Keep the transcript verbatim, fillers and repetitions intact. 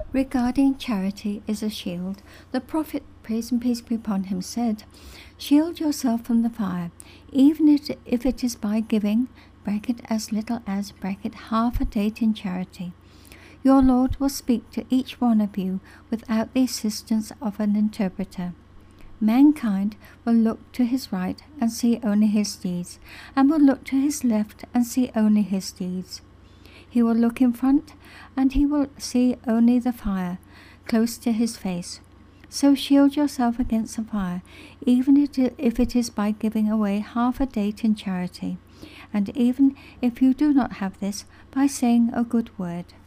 Regarding charity is a shield, the prophet, praise and peace be upon him, said, "Shield yourself from the fire, even if if it is by giving, bracket as little as, bracket half a date in charity. Your Lord will speak to each one of you without the assistance of an interpreter. Mankind will look to his right and see only his deeds, and will look to his left and see only his deeds. He will look in front, and he will see only the fire close to his face. So shield yourself against the fire, even if it is by giving away half a date in charity, and even if you do not have this, by saying a good word."